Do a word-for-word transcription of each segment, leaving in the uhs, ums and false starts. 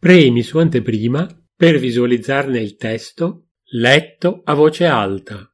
Premi su anteprima per visualizzarne il testo letto a voce alta.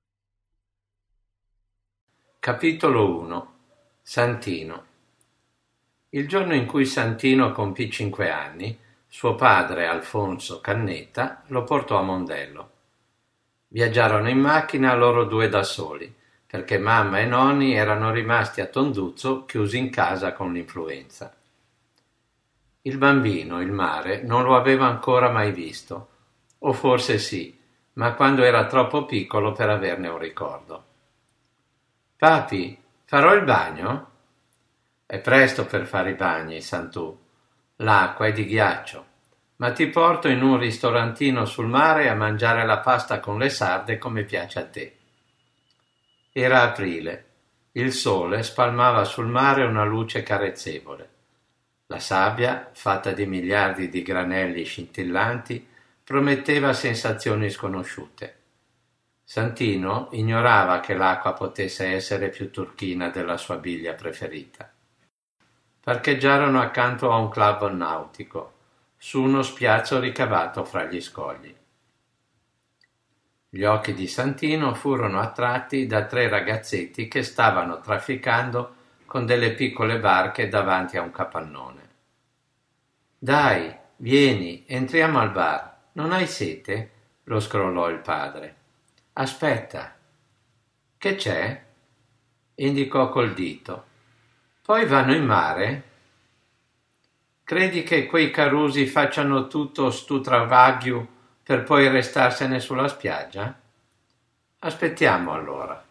Capitolo uno. Santino. Il giorno in cui Santino compì cinque anni, suo padre, Alfonso Cannetta, lo portò a Mondello. Viaggiarono in macchina loro due da soli, perché mamma e nonni erano rimasti a Tonduzzo chiusi in casa con l'influenza. Il bambino, il mare, non lo aveva ancora mai visto, o forse sì, ma quando era troppo piccolo per averne un ricordo. Papi, farò il bagno? È presto per fare i bagni, Santù. L'acqua è di ghiaccio, ma ti porto in un ristorantino sul mare a mangiare la pasta con le sarde come piace a te. Era aprile. Il sole spalmava sul mare una luce carezzevole. La sabbia, fatta di miliardi di granelli scintillanti, prometteva sensazioni sconosciute. Santino ignorava che l'acqua potesse essere più turchina della sua biglia preferita. Parcheggiarono accanto a un club nautico, su uno spiazzo ricavato fra gli scogli. Gli occhi di Santino furono attratti da tre ragazzetti che stavano trafficando con delle piccole barche davanti a un capannone. Dai, vieni, entriamo al bar. Non hai sete? Lo scrollò il padre. Aspetta. Che c'è? Indicò col dito. Poi vanno in mare? Credi che quei carusi facciano tutto stu travaglio per poi restarsene sulla spiaggia? Aspettiamo allora.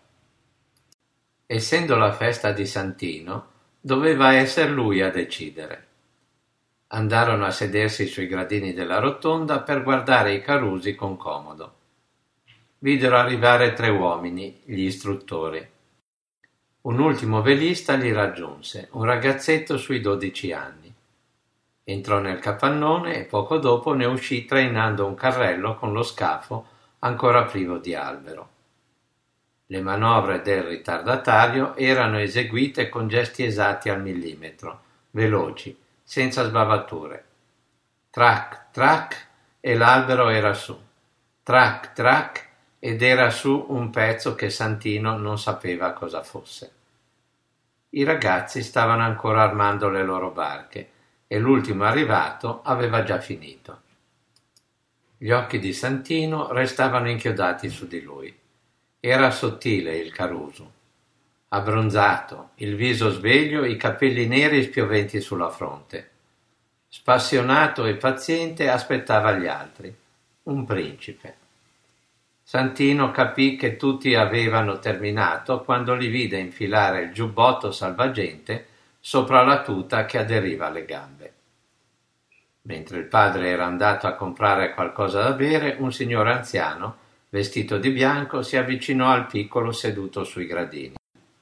Essendo la festa di Santino, doveva essere lui a decidere. Andarono a sedersi sui gradini della rotonda per guardare i carusi con comodo. Videro arrivare tre uomini, gli istruttori. Un ultimo velista li raggiunse, un ragazzetto sui dodici anni. Entrò nel capannone e poco dopo ne uscì trainando un carrello con lo scafo ancora privo di albero. Le manovre del ritardatario erano eseguite con gesti esatti al millimetro, veloci, senza sbavature. Trac, trac, e l'albero era su. Trac, trac, ed era su un pezzo che Santino non sapeva cosa fosse. I ragazzi stavano ancora armando le loro barche e l'ultimo arrivato aveva già finito. Gli occhi di Santino restavano inchiodati su di lui. Era sottile il Caruso, abbronzato, il viso sveglio, i capelli neri spioventi sulla fronte. Spassionato e paziente aspettava gli altri, un principe. Santino capì che tutti avevano terminato quando li vide infilare il giubbotto salvagente sopra la tuta che aderiva alle gambe. Mentre il padre era andato a comprare qualcosa da bere, un signore anziano, vestito di bianco, si avvicinò al piccolo seduto sui gradini.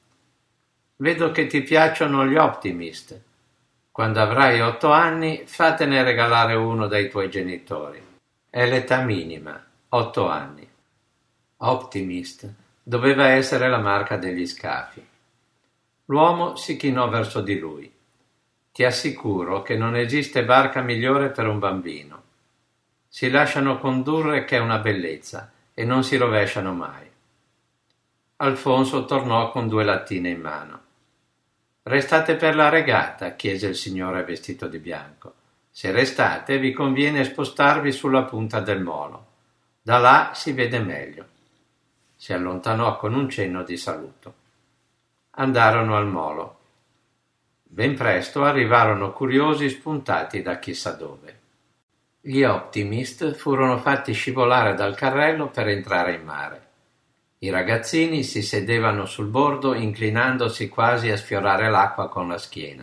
Vedo che ti piacciono gli Optimist. Quando avrai otto anni, fatene regalare uno dai tuoi genitori. È l'età minima, otto anni. Optimist doveva essere la marca degli scafi. L'uomo si chinò verso di lui. Ti assicuro che non esiste barca migliore per un bambino. Si lasciano condurre che è una bellezza e non si rovesciano mai. Alfonso tornò con due lattine in mano. Restate per la regata? Chiese il signore vestito di bianco. Se restate vi conviene spostarvi sulla punta del molo. Da là si vede meglio. Si allontanò con un cenno di saluto. Andarono al molo. Ben presto arrivarono curiosi spuntati da chissà dove. Gli Optimist furono fatti scivolare dal carrello per entrare in mare. I ragazzini si sedevano sul bordo inclinandosi quasi a sfiorare l'acqua con la schiena.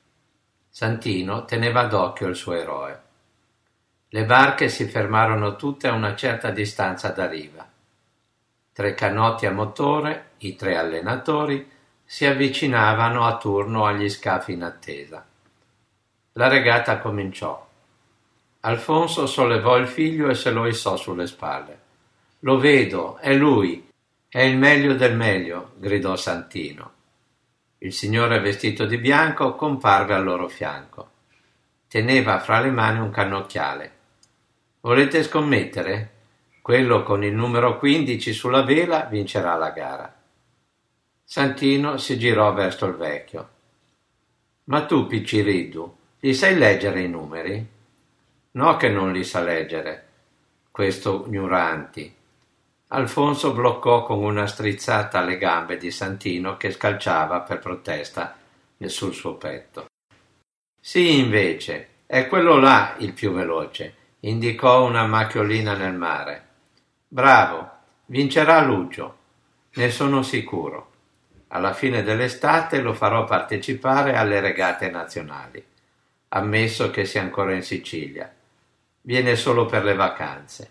Santino teneva d'occhio il suo eroe. Le barche si fermarono tutte a una certa distanza da riva. Tre canotti a motore, i tre allenatori, si avvicinavano a turno agli scafi in attesa. La regata cominciò. Alfonso sollevò il figlio e se lo issò sulle spalle. Lo vedo, è lui, è il meglio del meglio, gridò Santino. Il signore vestito di bianco comparve al loro fianco. teneva fra le mani un cannocchiale. Volete scommettere? Quello con il numero quindici sulla vela vincerà la gara. Santino si girò verso il vecchio. Ma tu, Picciriddu, li sai leggere i numeri? No che non li sa leggere, questo Gnuranti. Alfonso bloccò con una strizzata le gambe di Santino che scalciava per protesta sul suo petto. Sì, invece, è quello là il più veloce, indicò una macchiolina nel mare. Bravo, vincerà Lucio, ne sono sicuro. Alla fine dell'estate lo farò partecipare alle regate nazionali, ammesso che sia ancora in Sicilia. Viene solo per le vacanze.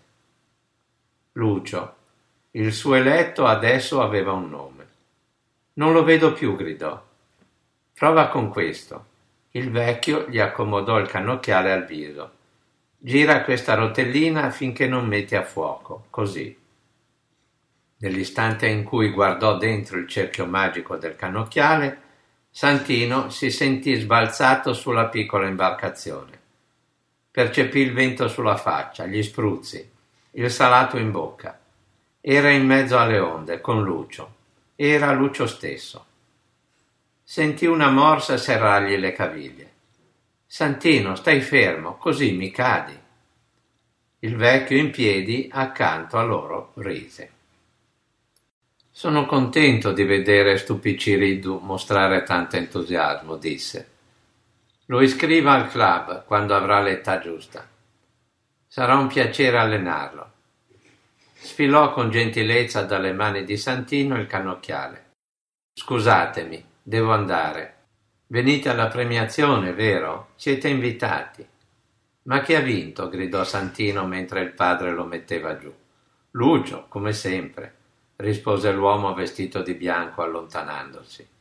Lucio, il suo eletto adesso aveva un nome. Non lo vedo più, gridò. Prova con questo. Il vecchio gli accomodò il cannocchiale al viso. Gira questa rotellina finché non metti a fuoco, così. Nell'istante in cui guardò dentro il cerchio magico del cannocchiale, Santino si sentì sbalzato sulla piccola imbarcazione. Percepì il vento sulla faccia, gli spruzzi, il salato in bocca. Era in mezzo alle onde, con Lucio. Era Lucio stesso. Sentì una morsa serrargli le caviglie. Santino, stai fermo, così mi cadi. Il vecchio in piedi accanto a loro rise. Sono contento di vedere stu Picciriddu mostrare tanto entusiasmo, disse. Lo iscriva al club quando avrà l'età giusta. Sarà un piacere allenarlo. Sfilò con gentilezza dalle mani di Santino il cannocchiale. Scusatemi, devo andare. Venite alla premiazione, vero? Siete invitati. Ma chi ha vinto? Gridò Santino mentre il padre lo metteva giù. Lucio, come sempre, rispose l'uomo vestito di bianco allontanandosi.